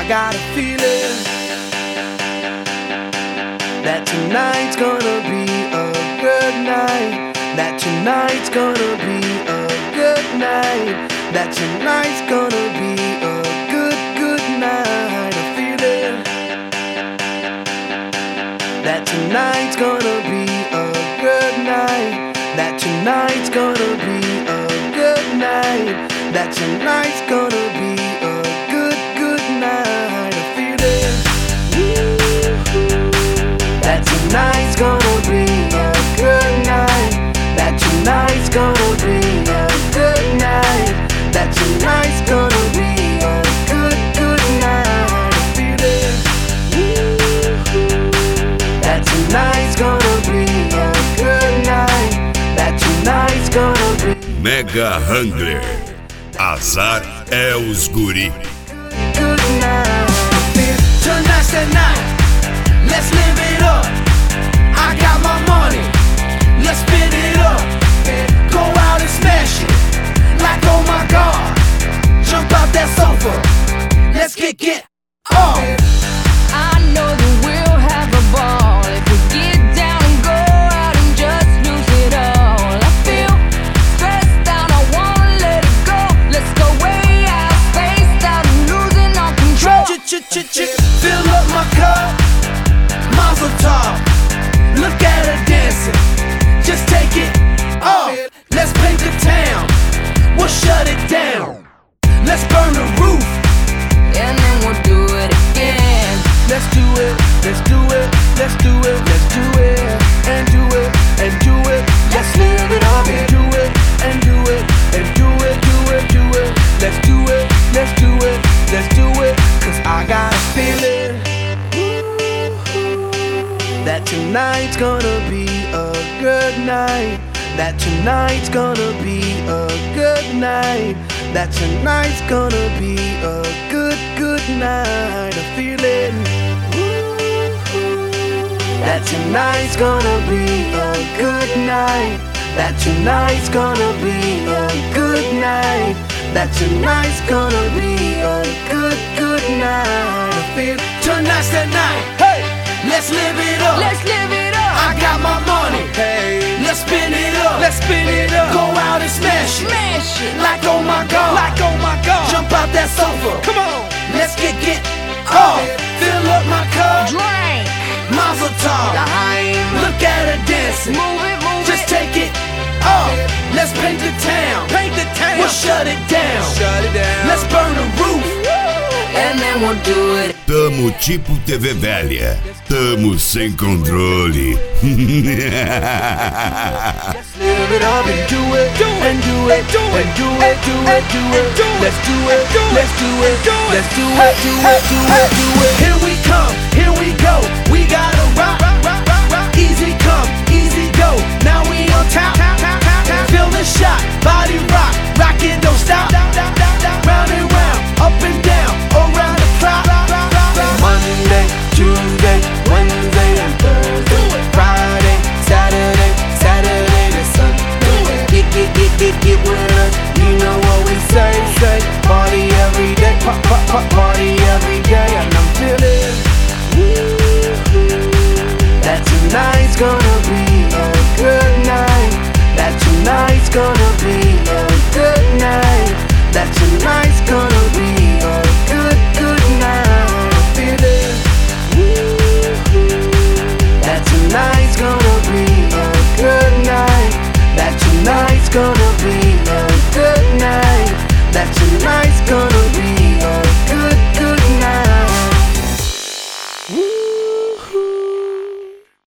got a feeling that tonight's gonna be a good night. That tonight's gonna be a good night. That tonight's gonna be a good night. A feeling that tonight's gonna be a good night. That tonight's gonna be a good night. That tonight's gonna be a good night. A feeling that tonight's gonna be a good night. That tonight's gonna be a good night. That tonight's gonna be a good night. A feeling that tonight's gonna be a good night. That tonight's gonna be Mega Hungler. Azar é os guri. good night. Tonight's the night. Let's live it up. I got my money. Let's spin it up. Go out and smash it. Like oh my God. Jump out that sofa. Let's get off. I know that we'll have a ball if we get down and go out and just lose it all. I feel stressed out, I wanna let it go. Let's go way out, spaced out and losing all control. Fill up my cup. Mazel tov. Look at her dancing. Just take it off. Let's paint the town. We'll shut it down. Let's burn the roof. And then we'll do it again. Let's do it, let's do it, let's do it, let's do it, and do it, and do it. Let's live it up and do it, and do it, and do it, do it, do it. Let's do it, let's do it, let's do it. Cause I got a feeling that tonight's gonna be a good night. That tonight's gonna be a good night. That tonight's gonna be a good night. A feeling that tonight's gonna be a good night. That tonight's gonna be a good night. That tonight's gonna be a good night. I feel tonight's the night. Hey, let's live it up. Let's live it up. I got my money. Hey, let's spin it up. Let's spin it up. Go out and smash it. Smash it. Like oh my God. Like oh my God. Jump out that sofa. Come on. Let's get off. Fill up my cup. Drink. Mazel tov. Daheim. Look at her dancing. Move it, move Just it. take it off. Let's paint the town. Paint the town. We'll shut it down. Shut it down. Let's burn the roof. And then we'll do it. Tamo tipo TV velha. Tamo sem controle. Let's live it up and do it, and do it, and do it, do it, do it. Let's do it, let's do it, let's do it, do it, do it, do it. Here we come, here we go. We gotta rock, easy come, easy go. Now we on top, feel the shot, body rock, rockin' don't stop. Round and round, up and down, around the clock. Monday, Tuesday, Wednesday and Thursday, Friday, Saturday, Saturday to Sunday. Get with us, you know what we say. Party every day, party every day. And I'm feeling that tonight's gonna be a good night. That tonight's gonna be a good night. That tonight's gonna be a good night. I'm feeling that tonight's gonna be a good night. That tonight's gonna